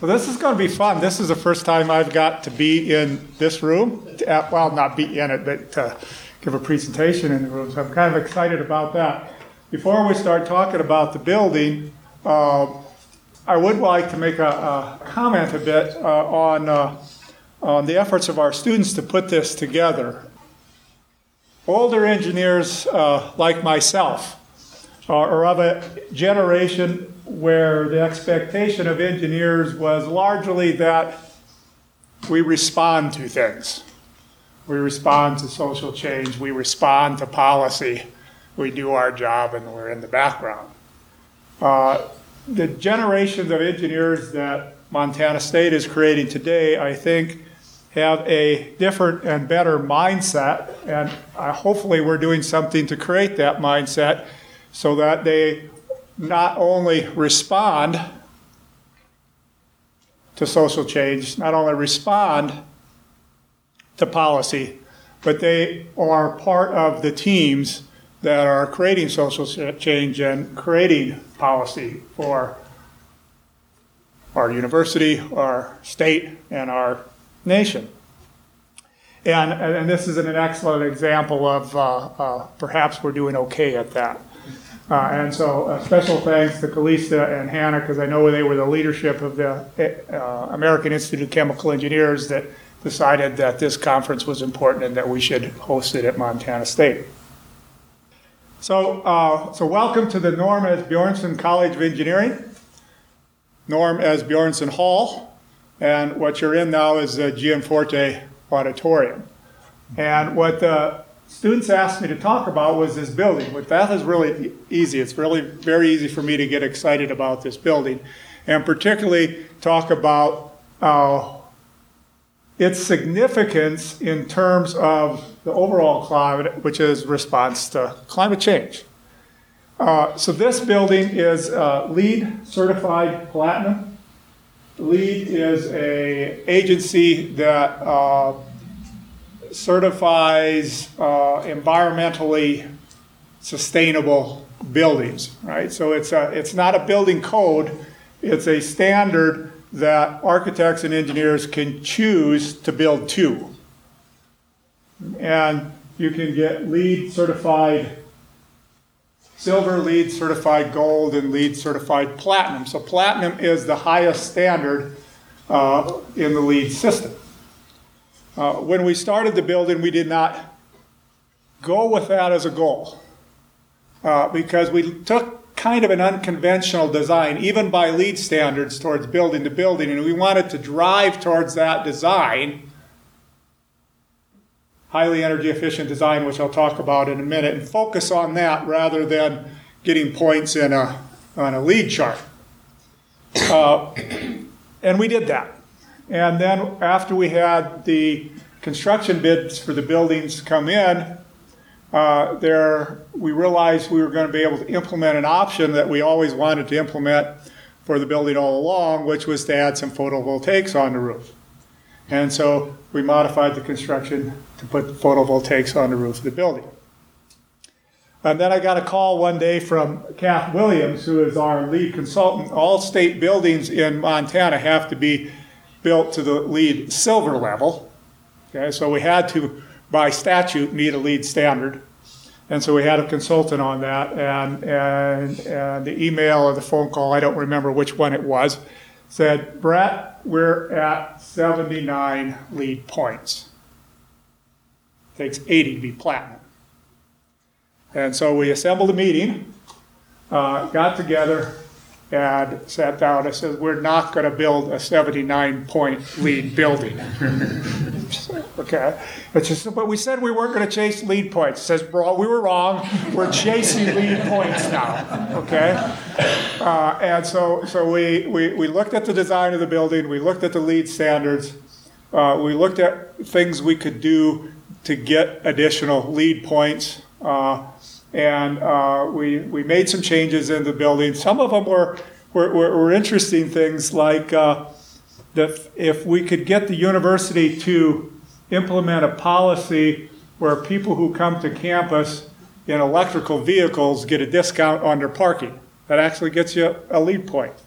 So this is going to be fun. This is the first time I've got to be in this room. Well, not be in it, but to give a presentation in the room. So I'm kind of excited about that. Before we start talking about the building, I would like to make a comment a bit on the efforts of our students to put this together. Older engineers like myself are of a generation where the expectation of engineers was largely that we respond to things. We respond to social change, we respond to policy, we do our job and we're in the background. The generations of engineers that Montana State is creating today, I think, have a different and better mindset, and hopefully we're doing something to create that mindset so that they not only respond to social change, not only respond to policy, but they are part of the teams that are creating social change and creating policy for our university, our state, and our nation. And this is an excellent example of perhaps we're doing okay at that. And so special thanks to Kalista and Hannah, because I know they were the leadership of the American Institute of Chemical Engineers that decided that this conference was important and that we should host it at Montana State. So welcome to the Norm Asbjornson College of Engineering, Norm Asbjornson Hall, and what you're in now is the Gianforte Auditorium. And what the students asked me to talk about was this building. But that is really easy. It's really very easy for me to get excited about this building, and particularly talk about its significance in terms of the overall climate, which is response to climate change. So this building is LEED certified platinum. LEED is an agency that certifies environmentally sustainable buildings, right? So it's not a building code, it's a standard that architects and engineers can choose to build to. And you can get LEED certified silver, LEED certified gold, and LEED certified platinum. So platinum is the highest standard in the LEED system. When we started the building, we did not go with that as a goal because we took kind of an unconventional design, even by LEED standards, towards building to building, and we wanted to drive towards that design, highly energy efficient design, which I'll talk about in a minute, and focus on that rather than getting points on a LEED chart. And we did that. And then after we had the construction bids for the buildings come in, we realized we were going to be able to implement an option that we always wanted to implement for the building all along, which was to add some photovoltaics on the roof. And so we modified the construction to put photovoltaics on the roof of the building. And then I got a call one day from Kath Williams, who is our LEED consultant. All state buildings in Montana have to be built to the LEED silver level. Okay, so we had to, by statute, meet a LEED standard. And so we had a consultant on that, and the email or the phone call, I don't remember which one it was, said, Brett, we're at 79 LEED points. Takes 80 to be platinum. And so we assembled a meeting, got together, and sat down and said, we're not going to build a 79-point LEED building. Okay. But we said we weren't going to chase LEED points. It says, we were wrong. We're chasing LEED points now. Okay. And so we looked at the design of the building. We looked at the LEED standards. We looked at things we could do to get additional LEED points. And we made some changes in the building. Some of them were interesting things, like that if we could get the university to implement a policy where people who come to campus in electrical vehicles get a discount on their parking. That actually gets you a LEED point.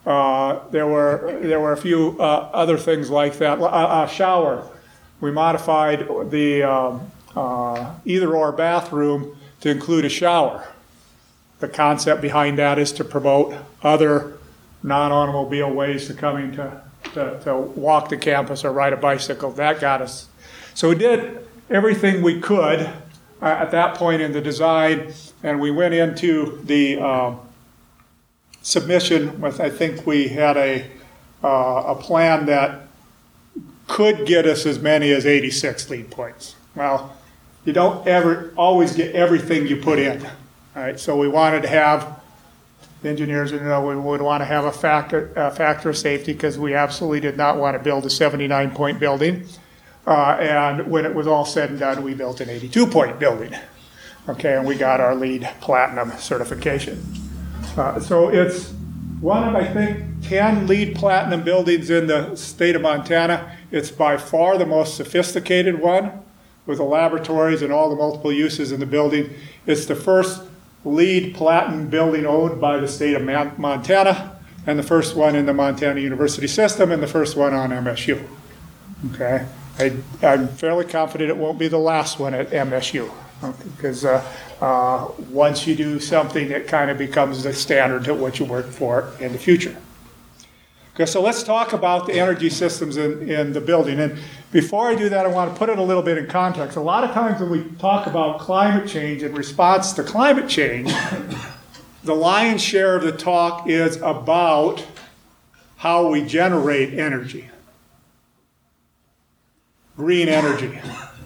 There were a few other things like that. A shower. We modified the either-or bathroom to include a shower. The concept behind that is to promote other non-automobile ways to coming to walk the campus or ride a bicycle. That got us. So we did everything we could at that point in the design, and we went into the submission with, I think we had a plan that could get us as many as 86 LEED points. Well, you don't ever always get everything you put in. All right, so we wanted to have, the engineers we would want to have a factor of safety, because we absolutely did not want to build a 79-point building. And when it was all said and done, we built an 82-point building. Okay, and we got our LEED Platinum certification. So it's one of, I think, 10 LEED Platinum buildings in the state of Montana. It's by far the most sophisticated one, with the laboratories and all the multiple uses in the building. It's the first LEED Platinum building owned by the state of Montana, and the first one in the Montana University system, and the first one on MSU. Okay, I'm fairly confident it won't be the last one at MSU, because once you do something, it kind of becomes the standard to what you work for in the future. Okay, so let's talk about the energy systems in the building. And before I do that, I want to put it a little bit in context. A lot of times when we talk about climate change and response to climate change, the lion's share of the talk is about how we generate energy. Green energy,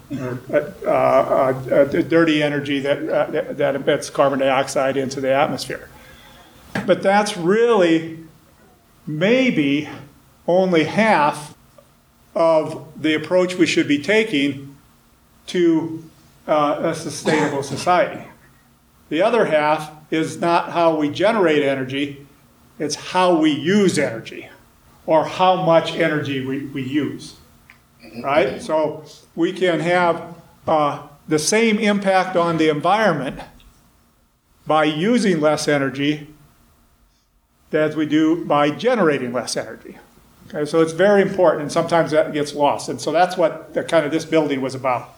dirty energy that emits carbon dioxide into the atmosphere. But that's really maybe only half of the approach we should be taking to a sustainable society. The other half is not how we generate energy, it's how we use energy, or how much energy we use, right? So we can have the same impact on the environment by using less energy as we do by generating less energy. Okay, so it's very important, and sometimes that gets lost. And so that's what this building was about.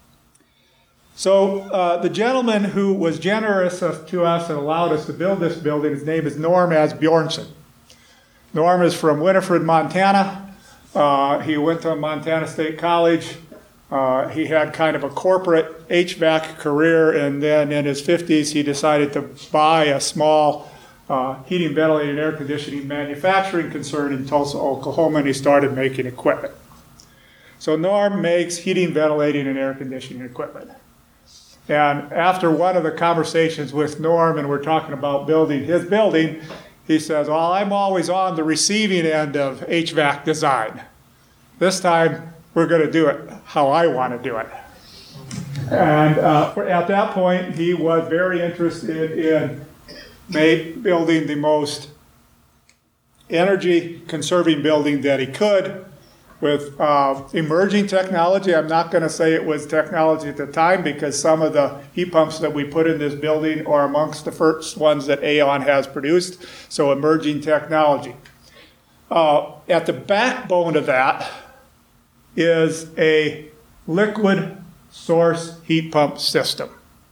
So the gentleman who was generous to us and allowed us to build this building, his name is Norm Asbjornson. Norm is from Winifred, Montana. He went to Montana State College. He had kind of a corporate HVAC career, and then in his 50s he decided to buy a small heating, ventilating, and air conditioning manufacturing concern in Tulsa, Oklahoma, and he started making equipment. So Norm makes heating, ventilating, and air conditioning equipment. And after one of the conversations with Norm, and we're talking about building his building, he says, well, I'm always on the receiving end of HVAC design. This time, we're going to do it how I want to do it. And at that point, he was very interested in building the most energy-conserving building that he could with emerging technology. I'm not going to say it was technology at the time, because some of the heat pumps that we put in this building are amongst the first ones that AAON has produced, so emerging technology. At the backbone of that is a liquid source heat pump system.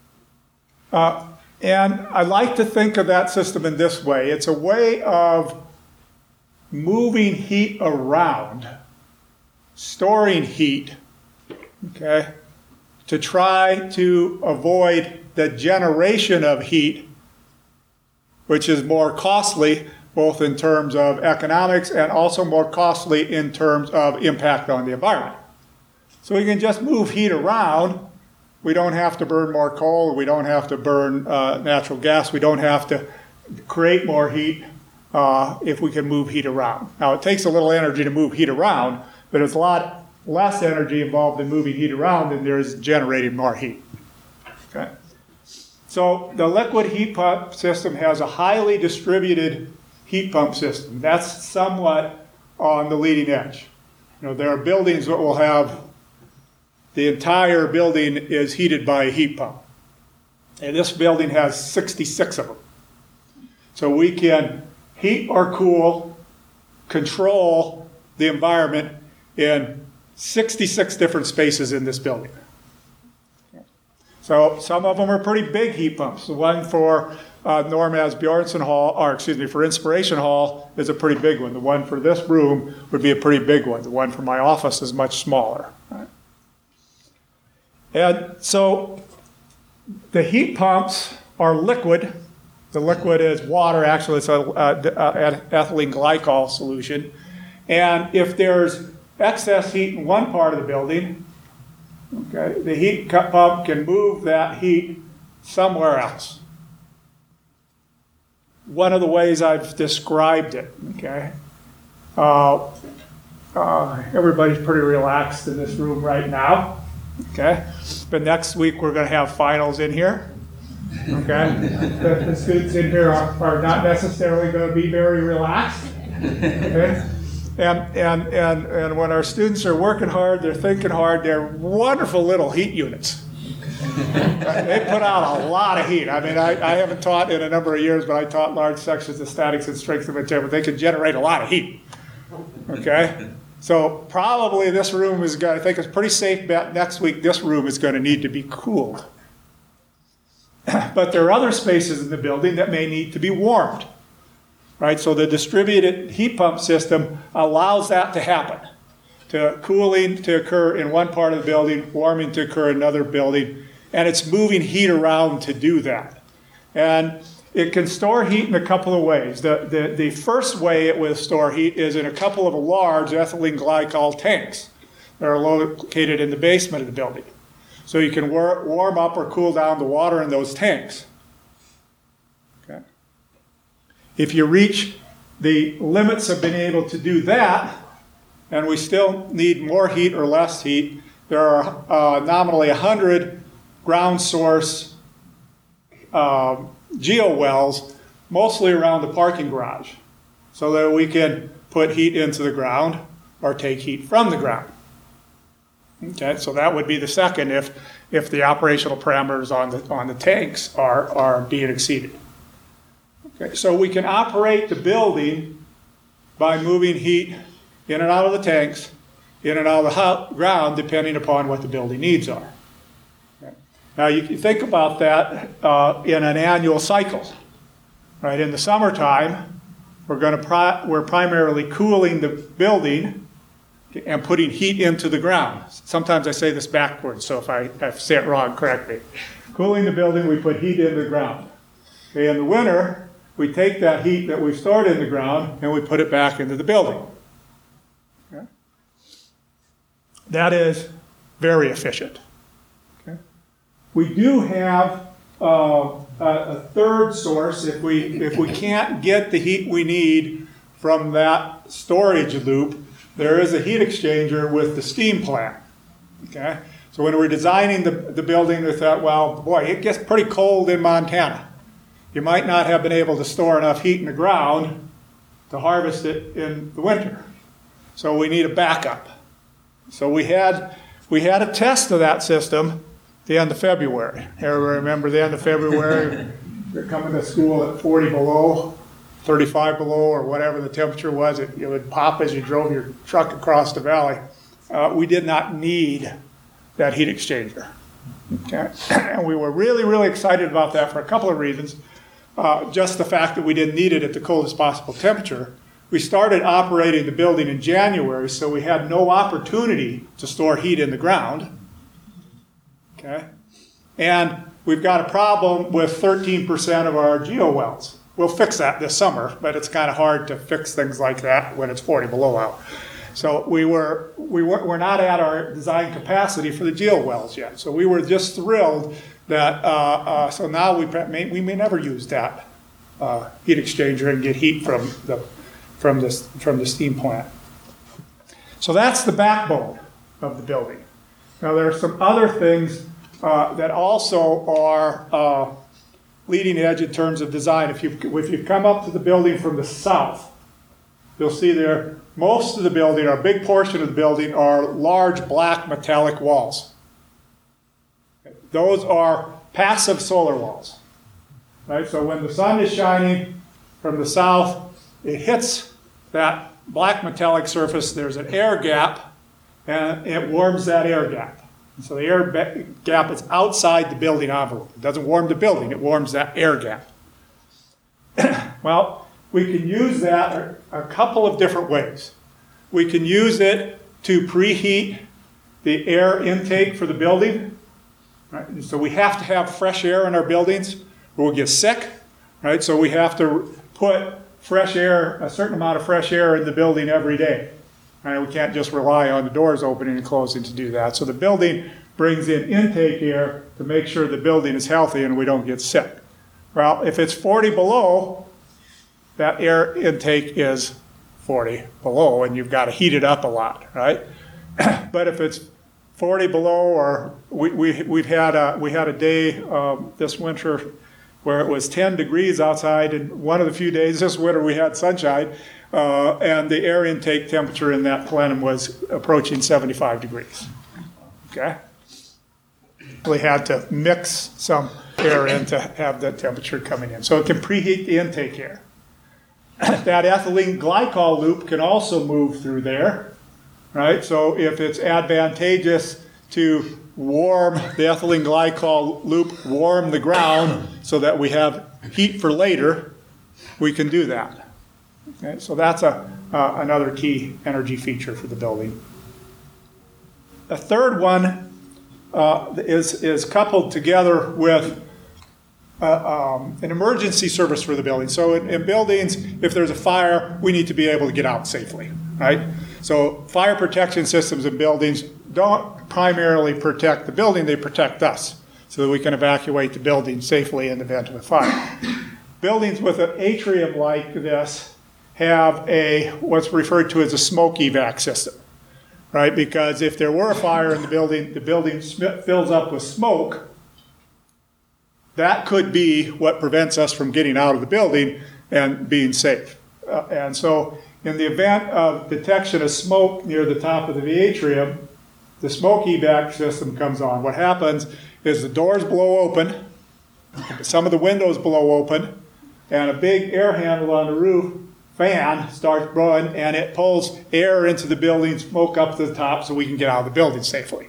And I like to think of that system in this way. It's a way of moving heat around, storing heat, okay, to try to avoid the generation of heat, which is more costly, both in terms of economics and also more costly in terms of impact on the environment. So we can just move heat around. We don't have to burn more coal. We don't have to burn natural gas. We don't have to create more heat if we can move heat around. Now, it takes a little energy to move heat around, but there's a lot less energy involved in moving heat around than there is generating more heat. Okay. So the liquid heat pump system has a highly distributed heat pump system. That's somewhat on the leading edge. There are buildings that will have the entire building is heated by a heat pump. And this building has 66 of them. So we can heat or cool control the environment in 66 different spaces in this building. So some of them are pretty big heat pumps. The one for Norm Asbjornsen Hall, or excuse me, for Inspiration Hall is a pretty big one. The one for this room would be a pretty big one. The one for my office is much smaller. Right? And so the heat pumps are liquid. The liquid is water. Actually, it's an ethylene glycol solution. And if there's excess heat in one part of the building, okay, the heat pump can move that heat somewhere else. One of the ways I've described it, okay? Everybody's pretty relaxed in this room right now, okay? But next week we're going to have finals in here, okay? The students in here are not necessarily going to be very relaxed, okay? And when our students are working hard, they're thinking hard, they're wonderful little heat units. They put out a lot of heat. I mean, I haven't taught in a number of years, but I taught large sections of statics and strength of material. They can generate a lot of heat. Okay? So probably this room is going to, I think it's a pretty safe bet next week, this room is going to need to be cooled. But there are other spaces in the building that may need to be warmed. Right? So the distributed heat pump system allows that to happen. To cooling to occur in one part of the building, warming to occur in another building, and it's moving heat around to do that. And it can store heat in a couple of ways. The first way it will store heat is in a couple of large ethylene glycol tanks that are located in the basement of the building. So you can warm up or cool down the water in those tanks. Okay. If you reach the limits of being able to do that, and we still need more heat or less heat, there are nominally 100 ground source geo wells, mostly around the parking garage, so that we can put heat into the ground or take heat from the ground. Okay, so that would be the second if the operational parameters on the tanks are being exceeded. Okay, so we can operate the building by moving heat in and out of the tanks, in and out of the ground, depending upon what the building needs are. Okay. Now you can think about that in an annual cycle. Right? In the summertime, we're primarily cooling the building and putting heat into the ground. Sometimes I say this backwards, so if I say it wrong, correct me. Cooling the building, we put heat in the ground. Okay, in the winter, we take that heat that we've stored in the ground and we put it back into the building. Okay? That is very efficient. Okay? We do have a third source if we can't get the heat we need from that storage loop. There is a heat exchanger with the steam plant. Okay? So when we're designing the building, we thought, well, boy, it gets pretty cold in Montana. You might not have been able to store enough heat in the ground to harvest it in the winter. So we need a backup. So we had a test of that system at the end of February. Everybody remember the end of February? You're coming to school at 40 below, 35 below, or whatever the temperature was. It would pop as you drove your truck across the valley. We did not need that heat exchanger. Okay? And we were really, really excited about that for a couple of reasons. Just the fact that we didn't need it at the coldest possible temperature. We started operating the building in January, so we had no opportunity to store heat in the ground. Okay? And we've got a problem with 13% of our geo wells. We'll fix that this summer, but it's kind of hard to fix things like that when it's 40 below out. So we're not at our design capacity for the geo wells yet. So we were just thrilled that so now we may never use that heat exchanger and get heat from the steam plant. So that's the backbone of the building. Now there are some other things that also are leading edge in terms of design. If you come up to the building from the south, you'll see there most of the building, or a big portion of the building, are large black metallic walls. Those are passive solar walls. Right? So when the sun is shining from the south, it hits that black metallic surface, there's an air gap, and it warms that air gap. So the air gap is outside the building envelope. It doesn't warm the building, it warms that air gap. Well, we can use that a couple of different ways. We can use it to preheat the air intake for the building. Right? So we have to have fresh air in our buildings or we'll get sick. Right? So we have to put fresh air, a certain amount of fresh air in the building every day. Right? We can't just rely on the doors opening and closing to do that. So the building brings in intake air to make sure the building is healthy and we don't get sick. Well, if it's 40 below, that air intake is 40 below, and you've got to heat it up a lot, right? But if it's 40 below, or we had a day this winter where it was 10 degrees outside, and one of the few days this winter we had sunshine, and the air intake temperature in that plenum was approaching 75 degrees. Okay? We had to mix some air in to have the temperature coming in. So it can preheat the intake air. That ethylene glycol loop can also move through there, right? So if it's advantageous to warm the ethylene glycol loop, warm the ground so that we have heat for later, we can do that. Okay? So that's another key energy feature for the building. The third one is coupled together with an emergency service for the building. So in buildings, if there's a fire, we need to be able to get out safely, right? So fire protection systems in buildings don't primarily protect the building, they protect us so that we can evacuate the building safely in the event of a fire. Buildings with an atrium like this have what's referred to as a smoke evac system, right? Because if there were a fire in the building fills up with smoke, that could be what prevents us from getting out of the building and being safe. And so in the event of detection of smoke near the top of the atrium, the smoke evac system comes on. What happens is the doors blow open, some of the windows blow open, and a big air handle on the roof fan starts blowing, and it pulls air into the building, smoke up to the top so we can get out of the building safely.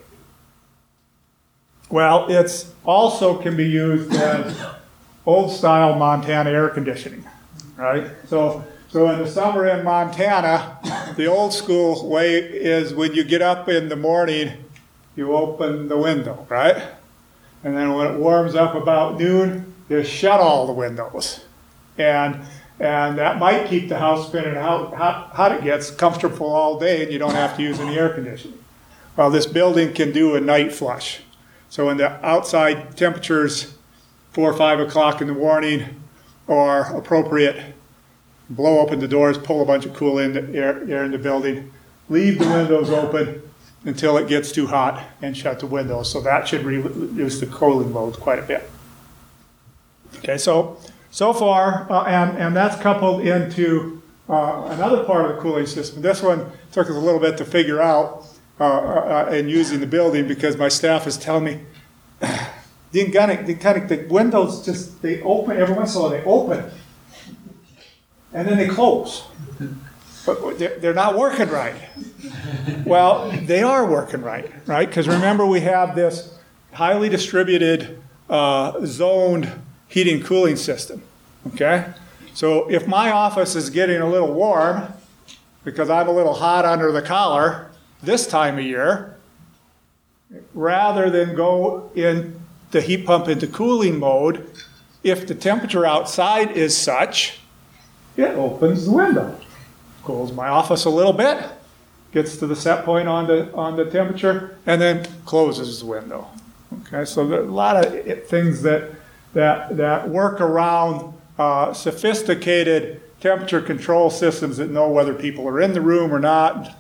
Well, it's also can be used as old-style Montana air conditioning, right? So in the summer in Montana, the old-school way is when you get up in the morning, you open the window, right? And then when it warms up about noon, you shut all the windows. And that might keep the house spinning how hot it gets, comfortable all day, and you don't have to use any air conditioning. Well, this building can do a night flush. So when the outside temperatures 4 or 5 o'clock in the morning are appropriate, blow open the doors, pull a bunch of cool air in the building, leave the windows open until it gets too hot and shut the windows. So that should reduce the cooling load quite a bit. Okay, so far, and that's coupled into another part of the cooling system. This one took us a little bit to figure out in using the building because my staff is telling me the windows just, they open, every once in a while they open and then they close. But they're not working right. Well, they are working right? Because remember we have this highly distributed zoned heating cooling system, okay? So if my office is getting a little warm because I'm a little hot under the collar this time of year, rather than go in the heat pump into cooling mode, if the temperature outside is such, it opens the window, cools my office a little bit, gets to the set point on the temperature, and then closes the window. Okay, so there are a lot of things that work around sophisticated temperature control systems that know whether people are in the room or not,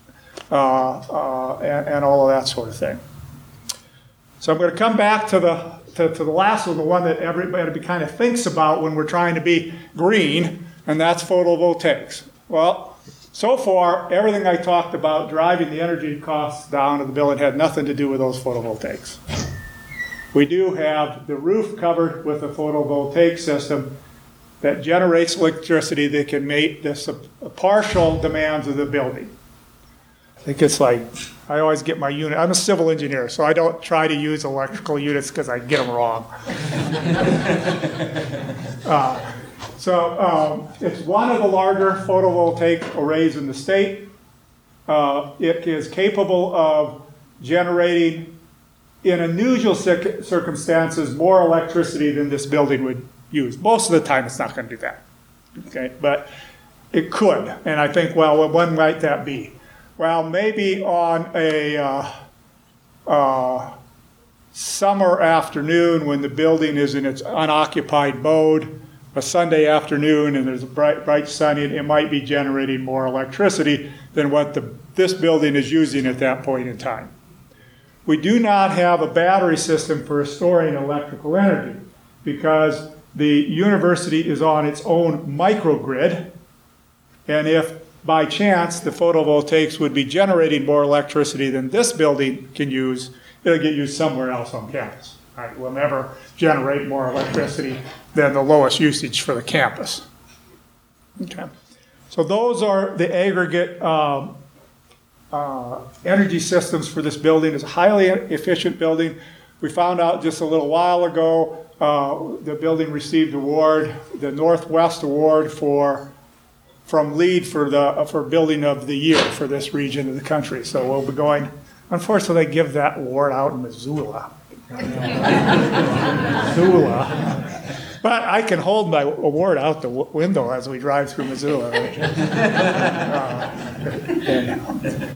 and all of that sort of thing. So I'm going to come back to the last one, the one that everybody kind of thinks about when we're trying to be green, and that's photovoltaics. Well, so far, everything I talked about driving the energy costs down of the building had nothing to do with those photovoltaics. We do have the roof covered with a photovoltaic system. that generates electricity that can meet the partial demands of the building. I think it's like, I always get my unit, I'm a civil engineer, so I don't try to use electrical units because I get them wrong. It's one of the larger photovoltaic arrays in the state. It is capable of generating, in unusual circumstances, more electricity than this building would use. Most of the time, it's not going to do that. Okay, but it could, and I think, well, when might that be? Well, maybe on a summer afternoon when the building is in its unoccupied mode, a Sunday afternoon, and there's a bright sunny, it might be generating more electricity than what this building is using at that point in time. We do not have a battery system for storing electrical energy because the university is on its own microgrid, and if by chance the photovoltaics would be generating more electricity than this building can use, it'll get used somewhere else on campus. Right? We'll never generate more electricity than the lowest usage for the campus. Okay. So those are the aggregate energy systems for this building. It's a highly efficient building. We found out just a little while ago the building received award, the Northwest Award from LEED for building of the year for this region of the country. So we'll be going. Unfortunately, they give that award out in Missoula. Missoula. But I can hold my award out the window as we drive through Missoula. Right?